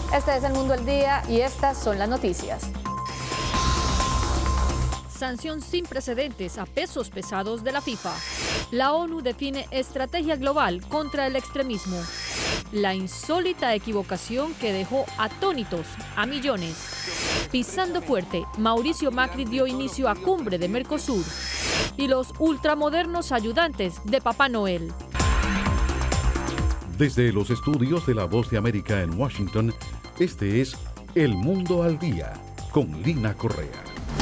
Este es El Mundo al Día y estas son las noticias. Sanción sin precedentes a pesos pesados de la FIFA. La ONU define estrategia global contra el extremismo. La insólita equivocación que dejó atónitos a millones. Pisando fuerte, Mauricio Macri dio inicio a cumbre de Mercosur. Y los ultramodernos ayudantes de Papá Noel. Desde los estudios de La Voz de América en Washington, este es El Mundo al Día, con Lina Correa.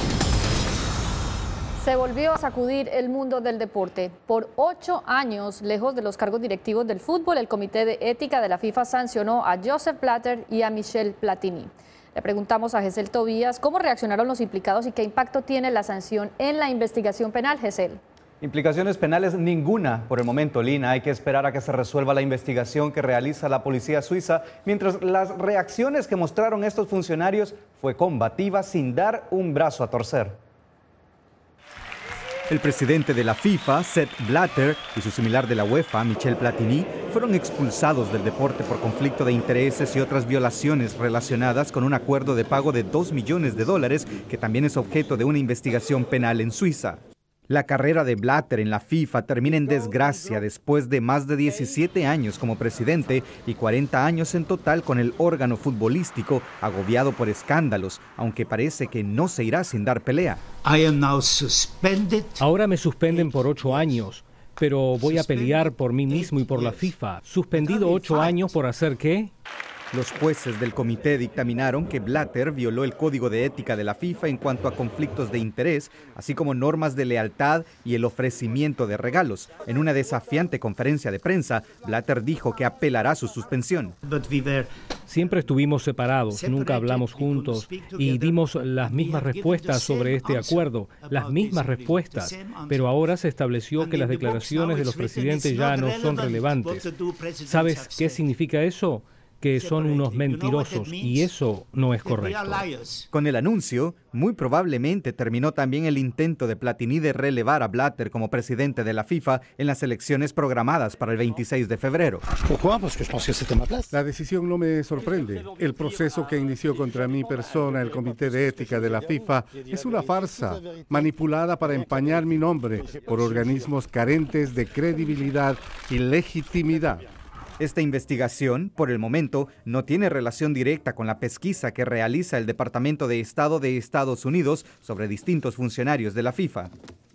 Se volvió a sacudir el mundo del deporte. Por 8 años, lejos de los cargos directivos del fútbol, el Comité de Ética de la FIFA sancionó a Joseph Blatter y a Michel Platini. Le preguntamos a Gesell Tobías cómo reaccionaron los implicados y qué impacto tiene la sanción en la investigación penal. Gesell. Implicaciones penales ninguna por el momento, Lina. Hay que esperar a que se resuelva la investigación que realiza la policía suiza, mientras las reacciones que mostraron estos funcionarios fue combativa sin dar un brazo a torcer. El presidente de la FIFA, Sepp Blatter, y su similar de la UEFA, Michel Platini, fueron expulsados del deporte por conflicto de intereses y otras violaciones relacionadas con un acuerdo de pago de $2 millones que también es objeto de una investigación penal en Suiza. La carrera de Blatter en la FIFA termina en desgracia después de más de 17 años como presidente y 40 años en total con el órgano futbolístico, agobiado por escándalos, aunque parece que no se irá sin dar pelea. Ahora me suspenden por 8 años, pero voy a pelear por mí mismo y por la FIFA. ¿Suspendido 8 años por hacer qué? Los jueces del comité dictaminaron que Blatter violó el código de ética de la FIFA en cuanto a conflictos de interés, así como normas de lealtad y el ofrecimiento de regalos. En una desafiante conferencia de prensa, Blatter dijo que apelará su suspensión. Siempre estuvimos separados, nunca hablamos juntos y dimos las mismas respuestas sobre este acuerdo, las mismas respuestas, pero ahora se estableció que las declaraciones de los presidentes ya no son relevantes. ¿Sabes qué significa eso? Que son unos mentirosos y eso no es correcto. Con el anuncio, muy probablemente terminó también el intento de Platini de relevar a Blatter como presidente de la FIFA en las elecciones programadas para el 26 de febrero. La decisión no me sorprende. El proceso que inició contra mi persona el Comité de Ética de la FIFA es una farsa manipulada para empañar mi nombre por organismos carentes de credibilidad y legitimidad. Esta investigación, por el momento, no tiene relación directa con la pesquisa que realiza el Departamento de Estado de Estados Unidos sobre distintos funcionarios de la FIFA.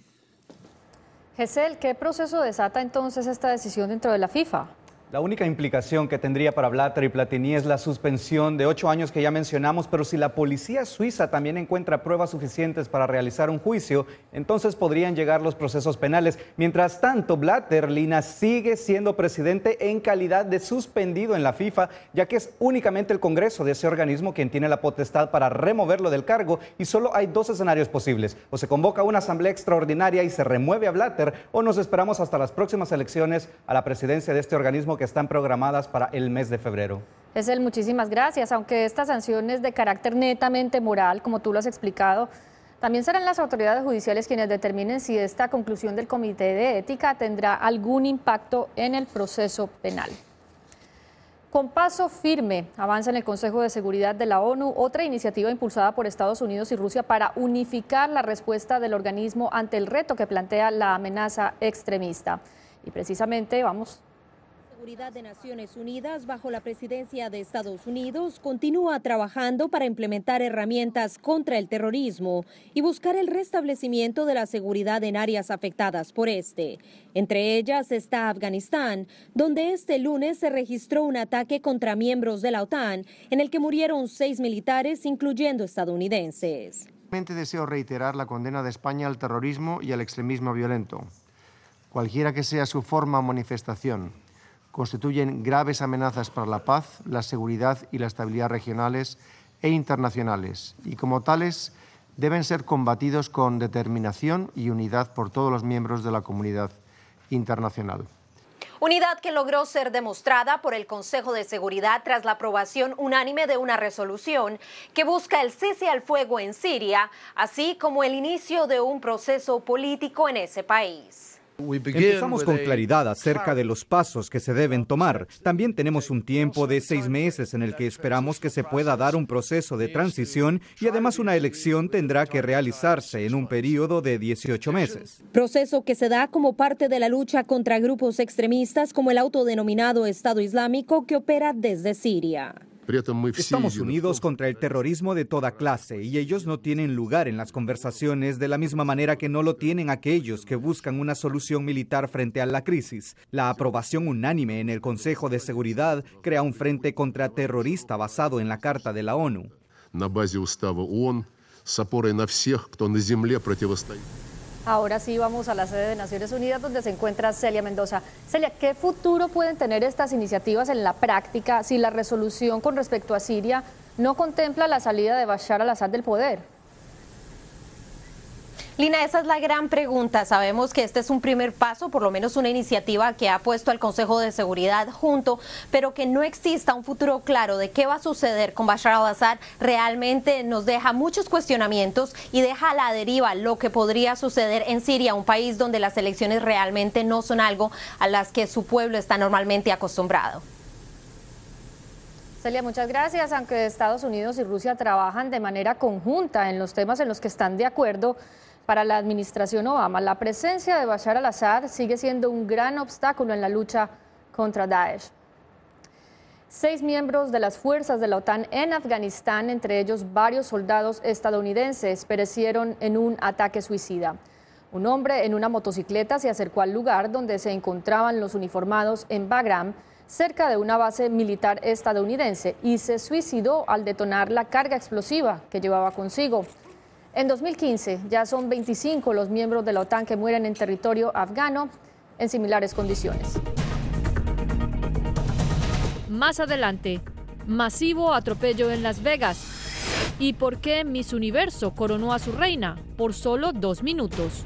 Gesell, ¿qué proceso desata entonces esta decisión dentro de la FIFA? La única implicación que tendría para Blatter y Platini es la suspensión de 8 años que ya mencionamos, pero si la policía suiza también encuentra pruebas suficientes para realizar un juicio, entonces podrían llegar los procesos penales. Mientras tanto, Blatter, Lina, sigue siendo presidente en calidad de suspendido en la FIFA, ya que es únicamente el Congreso de ese organismo quien tiene la potestad para removerlo del cargo y solo hay 2 escenarios posibles. O se convoca una asamblea extraordinaria y se remueve a Blatter, o nos esperamos hasta las próximas elecciones a la presidencia de este organismo que están programadas para el mes de febrero. Gesell, muchísimas gracias. Aunque esta sanción es de carácter netamente moral, como tú lo has explicado, también serán las autoridades judiciales quienes determinen si esta conclusión del Comité de Ética tendrá algún impacto en el proceso penal. Con paso firme avanza en el Consejo de Seguridad de la ONU otra iniciativa impulsada por Estados Unidos y Rusia para unificar la respuesta del organismo ante el reto que plantea la amenaza extremista. Y precisamente La Seguridad de Naciones Unidas, bajo la presidencia de Estados Unidos, continúa trabajando para implementar herramientas contra el terrorismo y buscar el restablecimiento de la seguridad en áreas afectadas por este. Entre ellas está Afganistán, donde este lunes se registró un ataque contra miembros de la OTAN, en el que murieron 6 militares, incluyendo estadounidenses. Deseo reiterar la condena de España al terrorismo y al extremismo violento. Cualquiera que sea su forma o manifestación, constituyen graves amenazas para la paz, la seguridad y la estabilidad regionales e internacionales, y como tales deben ser combatidos con determinación y unidad por todos los miembros de la comunidad internacional. Unidad que logró ser demostrada por el Consejo de Seguridad tras la aprobación unánime de una resolución que busca el cese al fuego en Siria, así como el inicio de un proceso político en ese país. Empezamos con claridad acerca de los pasos que se deben tomar. También tenemos un tiempo de 6 meses en el que esperamos que se pueda dar un proceso de transición y además una elección tendrá que realizarse en un periodo de 18 meses. Proceso que se da como parte de la lucha contra grupos extremistas como el autodenominado Estado Islámico que opera desde Siria. Estamos unidos contra el terrorismo de toda clase y ellos no tienen lugar en las conversaciones de la misma manera que no lo tienen aquellos que buscan una solución militar frente a la crisis. La aprobación unánime en el Consejo de Seguridad crea un frente contraterrorista basado en la Carta de la ONU. Ahora sí vamos a la sede de Naciones Unidas donde se encuentra Celia Mendoza. Celia, ¿qué futuro pueden tener estas iniciativas en la práctica si la resolución con respecto a Siria no contempla la salida de Bashar al-Assad del poder? Lina, esa es la gran pregunta. Sabemos que este es un primer paso, por lo menos una iniciativa que ha puesto al Consejo de Seguridad junto, pero que no exista un futuro claro de qué va a suceder con Bashar al-Assad realmente nos deja muchos cuestionamientos y deja a la deriva lo que podría suceder en Siria, un país donde las elecciones realmente no son algo a las que su pueblo está normalmente acostumbrado. Celia, muchas gracias. Aunque Estados Unidos y Rusia trabajan de manera conjunta en los temas en los que están de acuerdo, para la administración Obama, la presencia de Bashar al-Assad sigue siendo un gran obstáculo en la lucha contra Daesh. 6 miembros de las fuerzas de la OTAN en Afganistán, entre ellos varios soldados estadounidenses, perecieron en un ataque suicida. Un hombre en una motocicleta se acercó al lugar donde se encontraban los uniformados en Bagram, cerca de una base militar estadounidense, y se suicidó al detonar la carga explosiva que llevaba consigo. En 2015 ya son 25 los miembros de la OTAN que mueren en territorio afgano en similares condiciones. Más adelante, masivo atropello en Las Vegas. ¿Y por qué Miss Universo coronó a su reina por solo 2 minutos?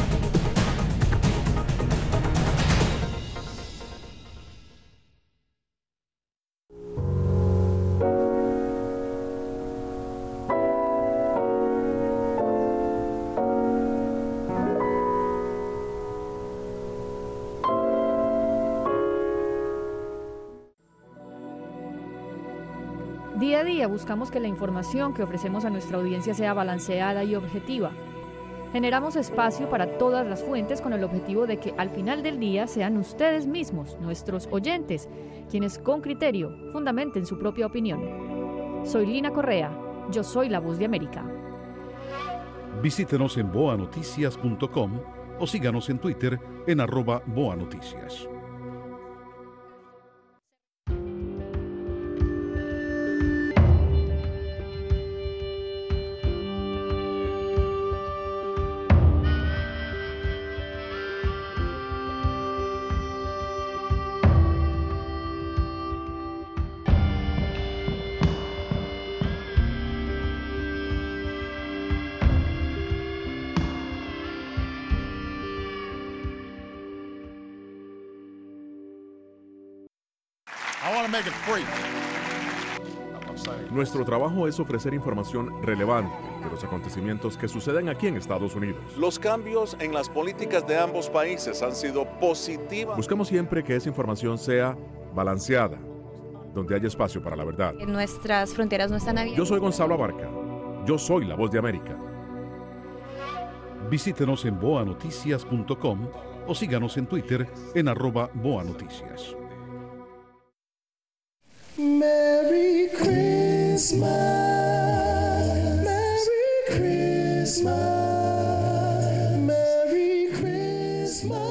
Día a día buscamos que la información que ofrecemos a nuestra audiencia sea balanceada y objetiva. Generamos espacio para todas las fuentes con el objetivo de que al final del día sean ustedes mismos, nuestros oyentes, quienes con criterio fundamenten su propia opinión. Soy Lina Correa, yo soy la Voz de América. Visítenos en boanoticias.com o síganos en Twitter en @boanoticias. Nuestro trabajo es ofrecer información relevante de los acontecimientos que suceden aquí en Estados Unidos. Los cambios en las políticas de ambos países han sido positivas. Buscamos siempre que esa información sea balanceada, donde haya espacio para la verdad. Nuestras fronteras no están abiertas. Yo soy Gonzalo Abarca. Yo soy la Voz de América. Visítenos en boanoticias.com o síganos en Twitter en @boanoticias. Merry Christmas, Merry Christmas, Merry Christmas.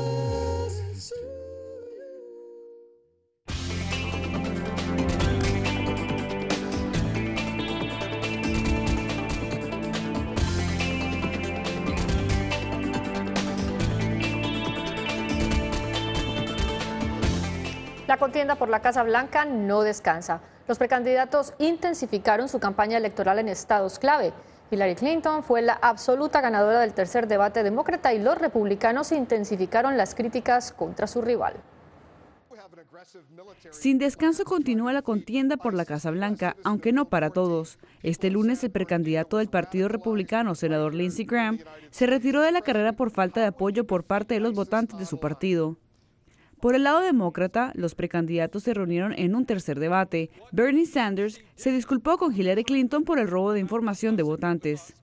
La contienda por la Casa Blanca no descansa. Los precandidatos intensificaron su campaña electoral en estados clave. Hillary Clinton fue la absoluta ganadora del tercer debate demócrata y los republicanos intensificaron las críticas contra su rival. Sin descanso continúa la contienda por la Casa Blanca, aunque no para todos. Este lunes el precandidato del Partido Republicano, senador Lindsey Graham, se retiró de la carrera por falta de apoyo por parte de los votantes de su partido. Por el lado demócrata, los precandidatos se reunieron en un tercer debate. Bernie Sanders se disculpó con Hillary Clinton por el robo de información de votantes.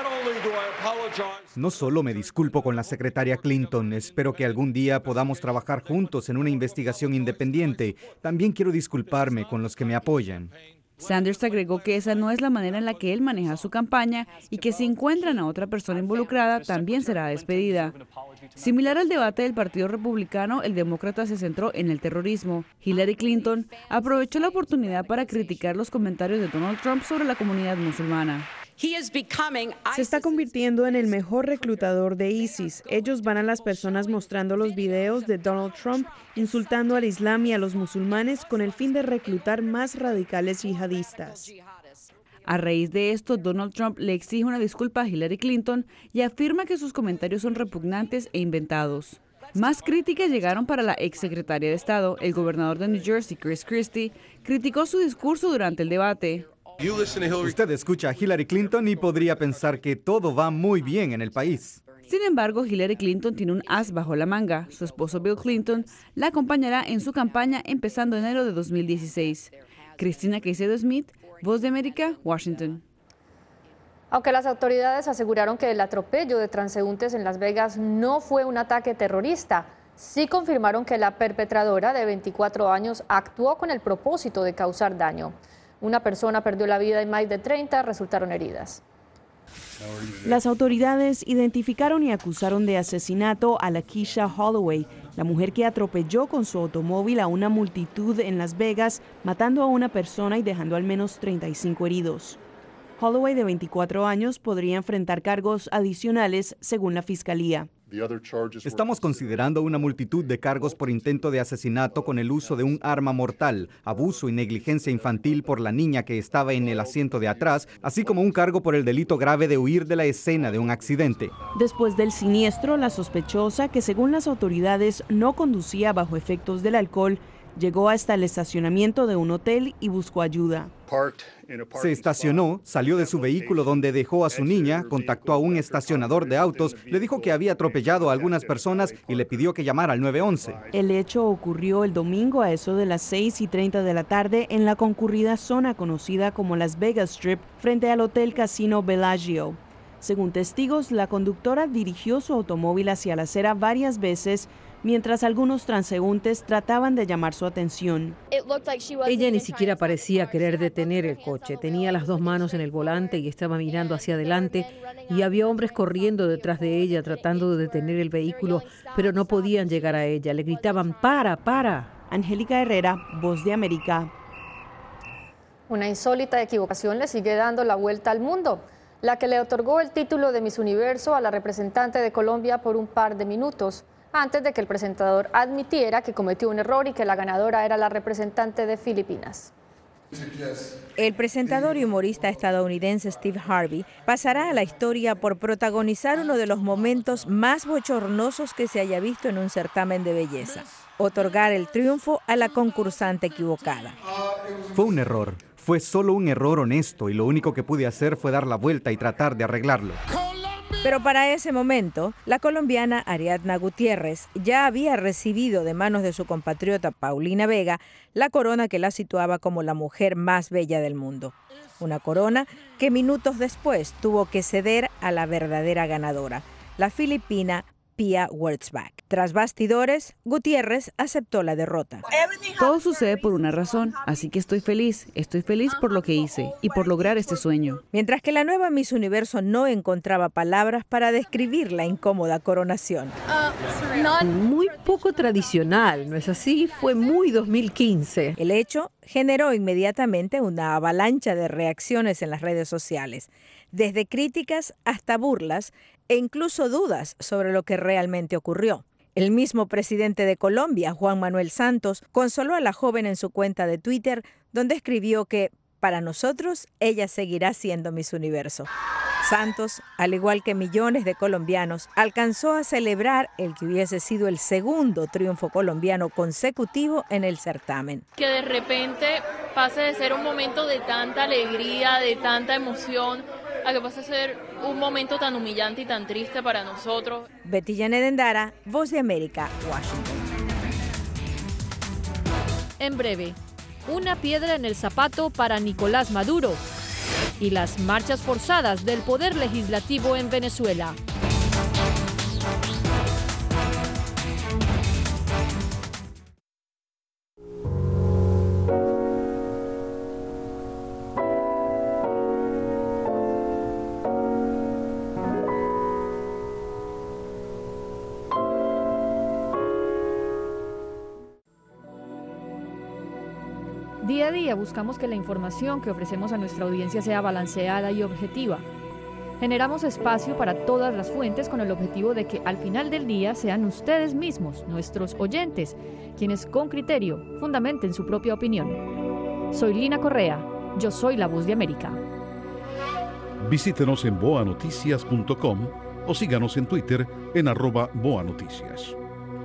No solo me disculpo con la secretaria Clinton, espero que algún día podamos trabajar juntos en una investigación independiente. También quiero disculparme con los que me apoyan. Sanders agregó que esa no es la manera en la que él maneja su campaña y que si encuentran a otra persona involucrada, también será despedida. Similar al debate del Partido Republicano, el demócrata se centró en el terrorismo. Hillary Clinton aprovechó la oportunidad para criticar los comentarios de Donald Trump sobre la comunidad musulmana. Se está convirtiendo en el mejor reclutador de ISIS. Ellos van a las personas mostrando los videos de Donald Trump insultando al Islam y a los musulmanes con el fin de reclutar más radicales yihadistas. A raíz de esto, Donald Trump le exige una disculpa a Hillary Clinton y afirma que sus comentarios son repugnantes e inventados. Más críticas llegaron para la exsecretaria de Estado. El gobernador de New Jersey, Chris Christie, criticó su discurso durante el debate. Usted escucha a Hillary Clinton y podría pensar que todo va muy bien en el país. Sin embargo, Hillary Clinton tiene un as bajo la manga. Su esposo Bill Clinton la acompañará en su campaña empezando enero de 2016. Cristina Caicedo Smith, Voz de América, Washington. Aunque las autoridades aseguraron que el atropello de transeúntes en Las Vegas no fue un ataque terrorista, sí confirmaron que la perpetradora de 24 años actuó con el propósito de causar daño. Una persona perdió la vida y más de 30 resultaron heridas. Las autoridades identificaron y acusaron de asesinato a Lakeisha Holloway, la mujer que atropelló con su automóvil a una multitud en Las Vegas, matando a una persona y dejando al menos 35 heridos. Holloway, de 24 años, podría enfrentar cargos adicionales según la fiscalía. Estamos considerando una multitud de cargos por intento de asesinato con el uso de un arma mortal, abuso y negligencia infantil por la niña que estaba en el asiento de atrás, así como un cargo por el delito grave de huir de la escena de un accidente. Después del siniestro, la sospechosa, que según las autoridades no conducía bajo efectos del alcohol, llegó hasta el estacionamiento de un hotel y buscó ayuda. Se estacionó, salió de su vehículo donde dejó a su niña, contactó a un estacionador de autos, le dijo que había atropellado a algunas personas y le pidió que llamara al 911. El hecho ocurrió el domingo a eso de las 6:30 de la tarde en la concurrida zona conocida como Las Vegas Strip, frente al Hotel Casino Bellagio. Según testigos, la conductora dirigió su automóvil hacia la acera varias veces, mientras algunos transeúntes trataban de llamar su atención. Ella ni siquiera parecía querer detener el coche. Tenía las dos manos en el volante y estaba mirando hacia adelante, y había hombres corriendo detrás de ella tratando de detener el vehículo, pero no podían llegar a ella. Le gritaban, ¡para, para! Angélica Herrera, Voz de América. Una insólita equivocación le sigue dando la vuelta al mundo, la que le otorgó el título de Miss Universo a la representante de Colombia por un par de minutos, antes de que el presentador admitiera que cometió un error y que la ganadora era la representante de Filipinas. El presentador y humorista estadounidense Steve Harvey pasará a la historia por protagonizar uno de los momentos más bochornosos que se haya visto en un certamen de belleza: otorgar el triunfo a la concursante equivocada. Fue un error, fue solo un error honesto y lo único que pude hacer fue dar la vuelta y tratar de arreglarlo. Pero para ese momento, la colombiana Ariadna Gutiérrez ya había recibido de manos de su compatriota Paulina Vega la corona que la situaba como la mujer más bella del mundo. Una corona que minutos después tuvo que ceder a la verdadera ganadora, la filipina Pia Wurtzbach. Tras bastidores, Gutiérrez aceptó la derrota. Todo sucede por una razón, así que estoy feliz por lo que hice y por lograr este sueño. Mientras que la nueva Miss Universo no encontraba palabras para describir la incómoda coronación. Muy poco tradicional, ¿no es así? Fue muy 2015. El hecho generó inmediatamente una avalancha de reacciones en las redes sociales, desde críticas hasta burlas e incluso dudas sobre lo que realmente ocurrió. El mismo presidente de Colombia, Juan Manuel Santos, consoló a la joven en su cuenta de Twitter, donde escribió que, para nosotros, ella seguirá siendo Miss Universo. Santos, al igual que millones de colombianos, alcanzó a celebrar el que hubiese sido el segundo triunfo colombiano consecutivo en el certamen. Que de repente pase de ser un momento de tanta alegría, de tanta emoción, a que pase a ser un momento tan humillante y tan triste para nosotros. Betty Janet Endara, Voz de América, Washington. En breve, una piedra en el zapato para Nicolás Maduro y las marchas forzadas del poder legislativo en Venezuela. Día a día buscamos que la información que ofrecemos a nuestra audiencia sea balanceada y objetiva. Generamos espacio para todas las fuentes con el objetivo de que al final del día sean ustedes mismos, nuestros oyentes, quienes con criterio fundamenten su propia opinión. Soy Lina Correa, yo soy la Voz de América. Visítenos en boanoticias.com o síganos en Twitter en @boanoticias.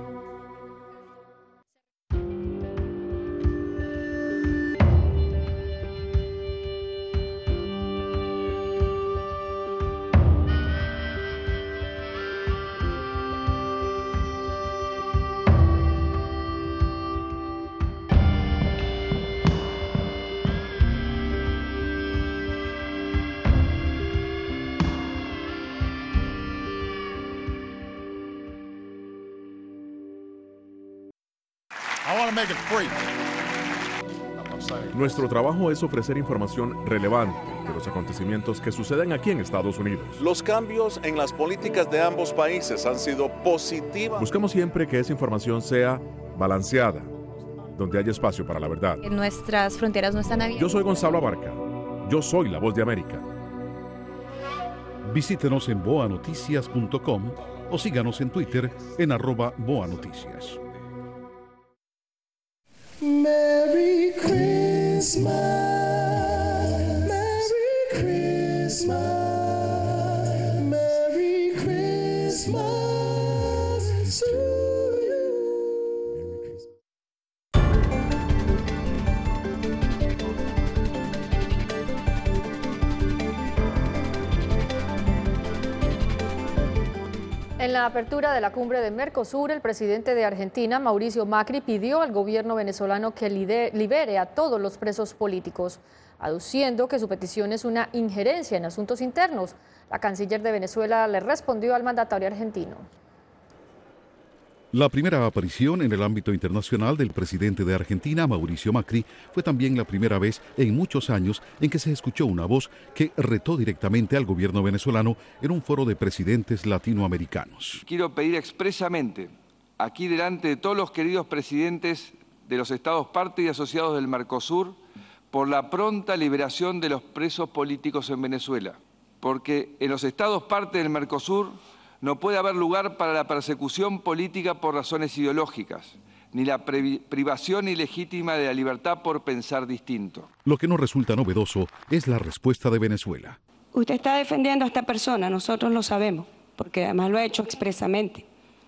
Nuestro trabajo es ofrecer información relevante de los acontecimientos que suceden aquí en Estados Unidos. Los cambios en las políticas de ambos países han sido positivas. Buscamos siempre que esa información sea balanceada, donde haya espacio para la verdad. Nuestras fronteras no están abiertas. Yo soy Gonzalo Abarca. Yo soy la Voz de América. Visítenos en boanoticias.com o síganos en Twitter en @boanoticias. Merry Christmas, Merry Christmas, Merry Christmas to you. En la apertura de la cumbre de Mercosur, el presidente de Argentina, Mauricio Macri, pidió al gobierno venezolano que libere a todos los presos políticos, aduciendo que su petición es una injerencia en asuntos internos. La canciller de Venezuela le respondió al mandatario argentino. La primera aparición en el ámbito internacional del presidente de Argentina, Mauricio Macri, fue también la primera vez en muchos años en que se escuchó una voz que retó directamente al gobierno venezolano en un foro de presidentes latinoamericanos. Quiero pedir expresamente, aquí delante de todos los queridos presidentes de los estados parte y asociados del Mercosur, por la pronta liberación de los presos políticos en Venezuela, porque en los estados parte del Mercosur no puede haber lugar para la persecución política por razones ideológicas, ni la privación ilegítima de la libertad por pensar distinto. Lo que no resulta novedoso es la respuesta de Venezuela. Usted está defendiendo a esta persona, nosotros lo sabemos, porque además lo ha hecho expresamente.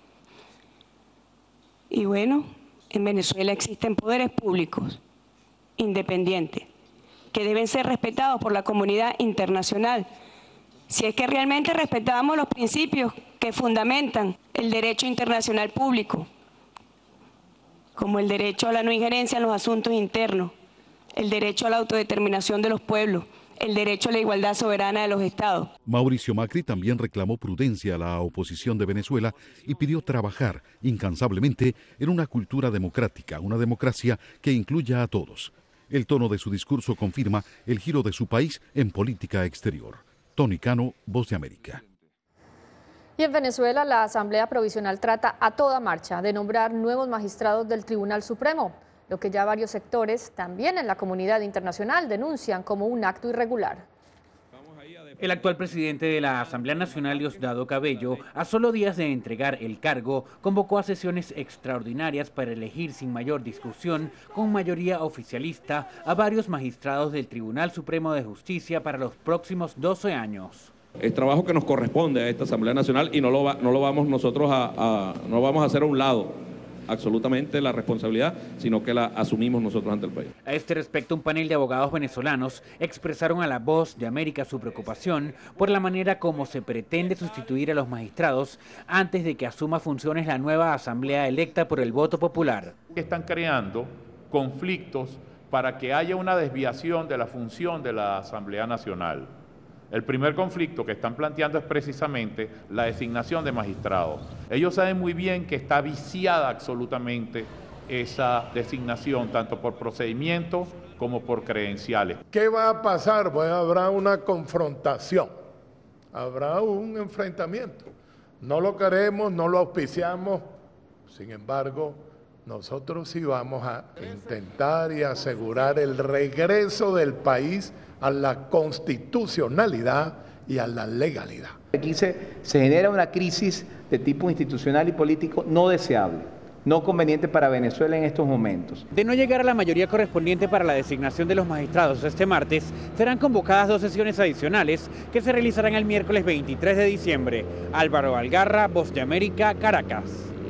Y bueno, en Venezuela existen poderes públicos independientes que deben ser respetados por la comunidad internacional. Si es que realmente respetamos los principios que fundamentan el derecho internacional público, como el derecho a la no injerencia en los asuntos internos, el derecho a la autodeterminación de los pueblos, el derecho a la igualdad soberana de los estados. Mauricio Macri también reclamó prudencia a la oposición de Venezuela y pidió trabajar incansablemente en una cultura democrática, una democracia que incluya a todos. El tono de su discurso confirma el giro de su país en política exterior. Tony Cano, Voz de América. Y en Venezuela, la Asamblea Provisional trata a toda marcha de nombrar nuevos magistrados del Tribunal Supremo, lo que ya varios sectores, también en la comunidad internacional, denuncian como un acto irregular. El actual presidente de la Asamblea Nacional, Diosdado Cabello, a solo días de entregar el cargo, convocó a sesiones extraordinarias para elegir sin mayor discusión, con mayoría oficialista, a varios magistrados del Tribunal Supremo de Justicia para los próximos 12 años. Es trabajo que nos corresponde a esta Asamblea Nacional y no lo vamos nosotros no vamos a hacer a un lado absolutamente la responsabilidad, sino que la asumimos nosotros ante el país. A este respecto, un panel de abogados venezolanos expresaron a La Voz de América su preocupación por la manera como se pretende sustituir a los magistrados antes de que asuma funciones la nueva asamblea electa por el voto popular. Están creando conflictos para que haya una desviación de la función de la Asamblea Nacional. El primer conflicto que están planteando es precisamente la designación de magistrados. Ellos saben muy bien que está viciada absolutamente esa designación, tanto por procedimiento como por credenciales. ¿Qué va a pasar? Pues habrá una confrontación, habrá un enfrentamiento. No lo queremos, no lo auspiciamos, sin embargo, nosotros sí vamos a intentar y asegurar el regreso del país a la constitucionalidad y a la legalidad. Aquí se genera una crisis de tipo institucional y político no deseable, no conveniente para Venezuela en estos momentos. De no llegar a la mayoría correspondiente para la designación de los magistrados este martes, serán convocadas 2 sesiones adicionales que se realizarán el miércoles 23 de diciembre. Álvaro Algarra, Voz de América, Caracas.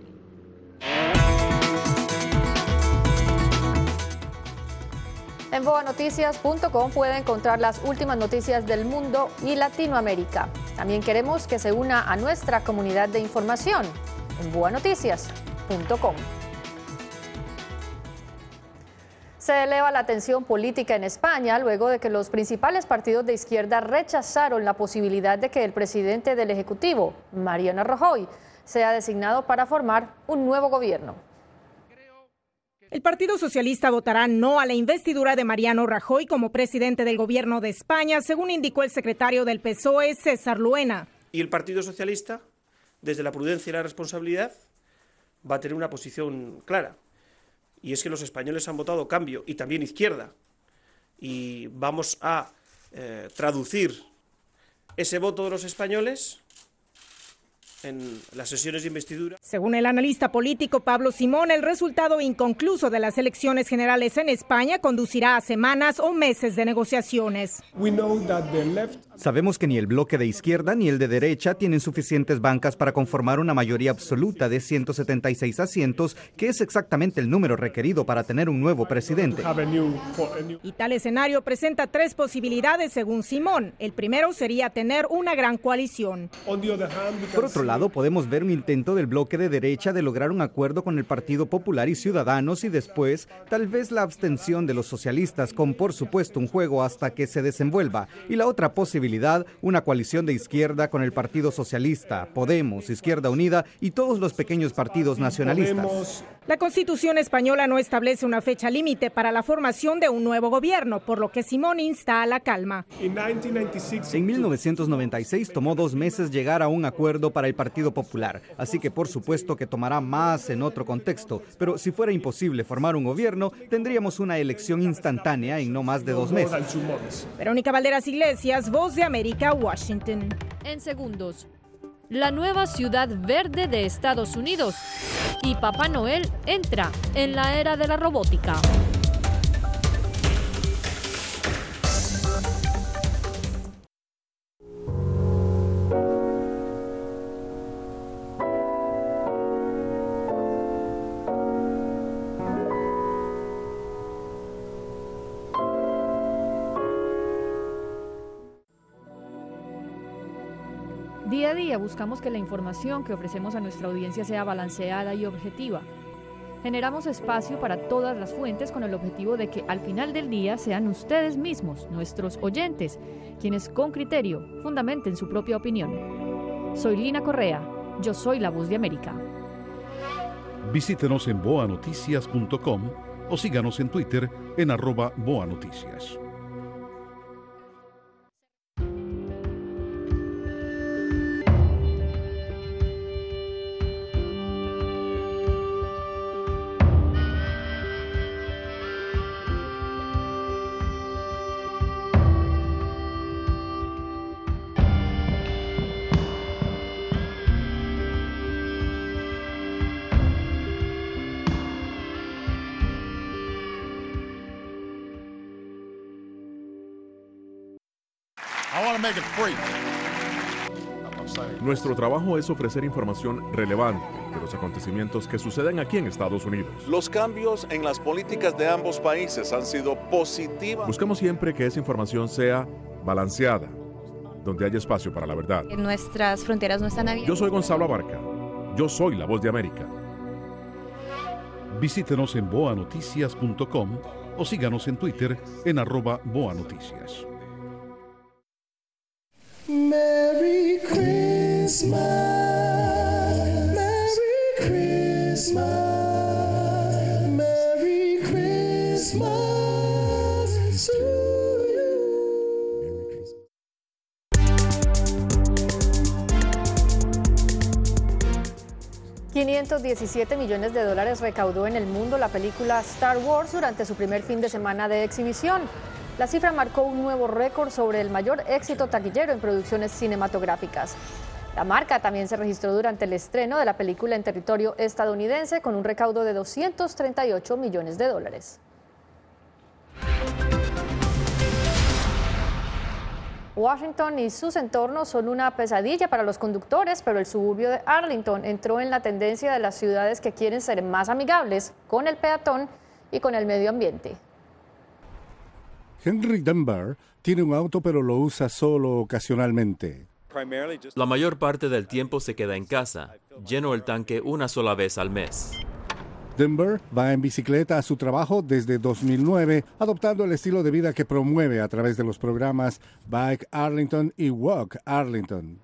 En boanoticias.com puede encontrar las últimas noticias del mundo y Latinoamérica. También queremos que se una a nuestra comunidad de información en boanoticias.com. Se eleva la tensión política en España luego de que los principales partidos de izquierda rechazaron la posibilidad de que el presidente del Ejecutivo, Mariano Rajoy, sea designado para formar un nuevo gobierno. El Partido Socialista votará no a la investidura de Mariano Rajoy como presidente del Gobierno de España, según indicó el secretario del PSOE, César Luena. Y el Partido Socialista, desde la prudencia y la responsabilidad, va a tener una posición clara. Y es que los españoles han votado cambio, y también izquierda. Y vamos a traducir ese voto de los españoles en las sesiones de investidura. Según el analista político Pablo Simón, el resultado inconcluso de las elecciones generales en España conducirá a semanas o meses de negociaciones. Sabemos que ni el bloque de izquierda ni el de derecha tienen suficientes bancas para conformar una mayoría absoluta de 176 asientos, que es exactamente el número requerido para tener un nuevo presidente. Y tal escenario presenta 3 posibilidades según Simón. El primero sería tener una gran coalición. Por otro lado, podemos ver un intento del bloque de derecha de lograr un acuerdo con el Partido Popular y Ciudadanos y después, tal vez la abstención de los socialistas con, por supuesto, un juego hasta que se desenvuelva. Y la otra posibilidad, una coalición de izquierda con el Partido Socialista, Podemos, Izquierda Unida y todos los pequeños partidos nacionalistas. La Constitución española no establece una fecha límite para la formación de un nuevo gobierno, por lo que Simón insta a la calma. En 1996 tomó 2 meses llegar a un acuerdo para el Partido Popular, así que por supuesto que tomará más en otro contexto, pero si fuera imposible formar un gobierno, tendríamos una elección instantánea en no más de 2 meses. Verónica Valderas Iglesias, Voz de América, Washington. En segundos, la nueva ciudad verde de Estados Unidos y Papá Noel entra en la era de la robótica. Día a día buscamos que la información que ofrecemos a nuestra audiencia sea balanceada y objetiva. Generamos espacio para todas las fuentes con el objetivo de que al final del día sean ustedes mismos, nuestros oyentes, quienes con criterio fundamenten su propia opinión. Soy Lina Correa, yo soy la Voz de América. Visítenos en boanoticias.com o síganos en Twitter en @boanoticias. I want to make it free. Nuestro trabajo es ofrecer información relevante de los acontecimientos que suceden aquí en Estados Unidos. Los cambios en las políticas de ambos países han sido positivas. Buscamos siempre que esa información sea balanceada, donde haya espacio para la verdad. Nuestras fronteras no están abiertas. Yo soy Gonzalo Abarca. Yo soy la voz de América. Visítenos en boanoticias.com o síganos en Twitter en @boanoticias. Merry Christmas, Merry Christmas, Merry Christmas to you. 517 millones de dólares recaudó en el mundo la película Star Wars durante su primer fin de semana de exhibición. La cifra marcó un nuevo récord sobre el mayor éxito taquillero en producciones cinematográficas. La marca también se registró durante el estreno de la película en territorio estadounidense con un recaudo de 238 millones de dólares. Washington y sus entornos son una pesadilla para los conductores, pero el suburbio de Arlington entró en la tendencia de las ciudades que quieren ser más amigables con el peatón y con el medio ambiente. Henry Dunbar tiene un auto, pero lo usa solo ocasionalmente. La mayor parte del tiempo se queda en casa. Lleno el tanque una sola vez al mes. Dunbar va en bicicleta a su trabajo desde 2009, adoptando el estilo de vida que promueve a través de los programas Bike Arlington y Walk Arlington.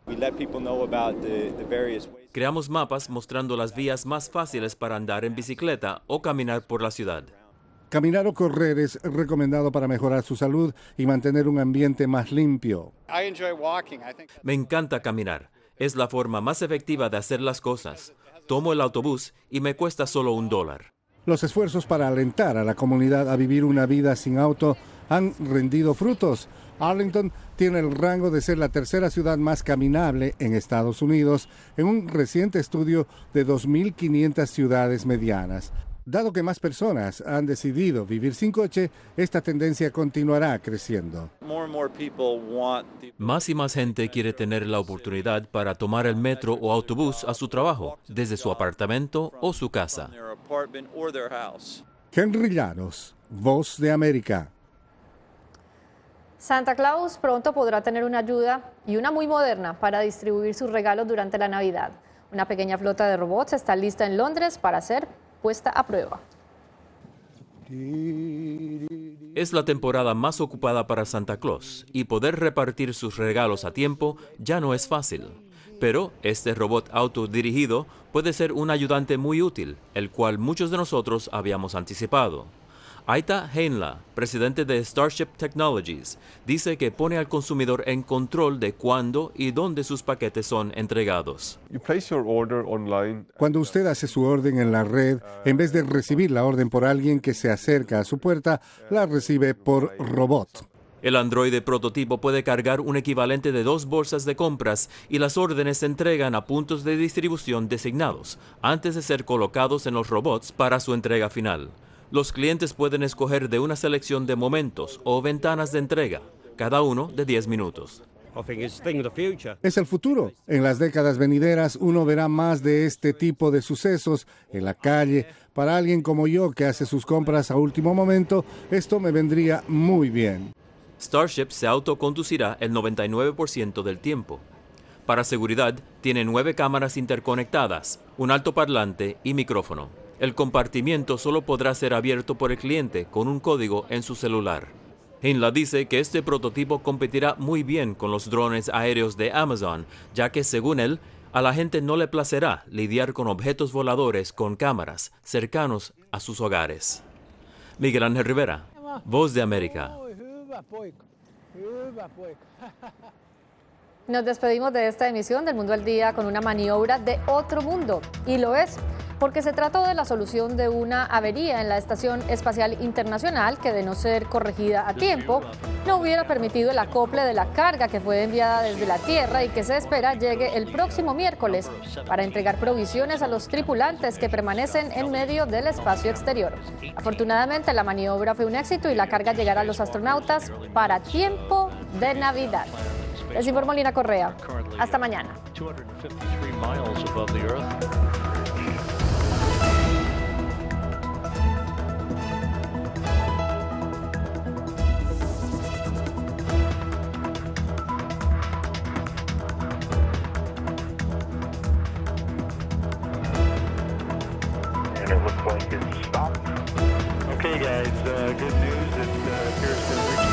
Creamos mapas mostrando las vías más fáciles para andar en bicicleta o caminar por la ciudad. Caminar o correr es recomendado para mejorar su salud y mantener un ambiente más limpio. Me encanta caminar. Es la forma más efectiva de hacer las cosas. Tomo el autobús y me cuesta solo $1. Los esfuerzos para alentar a la comunidad a vivir una vida sin auto han rendido frutos. Arlington tiene el rango de ser la tercera ciudad más caminable en Estados Unidos en un reciente estudio de 2.500 ciudades medianas. Dado que más personas han decidido vivir sin coche, esta tendencia continuará creciendo. Más y más gente quiere tener la oportunidad para tomar el metro o autobús a su trabajo, desde su apartamento o su casa. Henry Llanos, Voz de América. Santa Claus pronto podrá tener una ayuda, y una muy moderna, para distribuir sus regalos durante la Navidad. Una pequeña flota de robots está lista en Londres para ser puesta a prueba. Es la temporada más ocupada para Santa Claus y poder repartir sus regalos a tiempo ya no es fácil. Pero este robot autodirigido puede ser un ayudante muy útil, el cual muchos de nosotros habíamos anticipado. Aita Heinla, presidente de Starship Technologies, dice que pone al consumidor en control de cuándo y dónde sus paquetes son entregados. Cuando usted hace su orden en la red, en vez de recibir la orden por alguien que se acerca a su puerta, la recibe por robot. El androide prototipo puede cargar un equivalente de 2 bolsas de compras y las órdenes se entregan a puntos de distribución designados antes de ser colocados en los robots para su entrega final. Los clientes pueden escoger de una selección de momentos o ventanas de entrega, cada uno de 10 minutos. Es el futuro. En las décadas venideras uno verá más de este tipo de sucesos en la calle. Para alguien como yo que hace sus compras a último momento, esto me vendría muy bien. Starship se autoconducirá el 99% del tiempo. Para seguridad, tiene 9 cámaras interconectadas, un altoparlante y micrófono. El compartimiento solo podrá ser abierto por el cliente con un código en su celular. Heinla dice que este prototipo competirá muy bien con los drones aéreos de Amazon, ya que, según él, a la gente no le placerá lidiar con objetos voladores con cámaras cercanos a sus hogares. Miguel Ángel Rivera, Voz de América. Nos despedimos de esta emisión del Mundo al Día con una maniobra de otro mundo. Y lo es porque se trató de la solución de una avería en la Estación Espacial Internacional que, de no ser corregida a tiempo, no hubiera permitido el acople de la carga que fue enviada desde la Tierra y que se espera llegue el próximo miércoles para entregar provisiones a los tripulantes que permanecen en medio del espacio exterior. Afortunadamente, la maniobra fue un éxito y la carga llegará a los astronautas para tiempo de Navidad. Les informó Lina Correa. Hasta mañana. It looks like it's stopped. Okay, guys, good news. It appears to have reached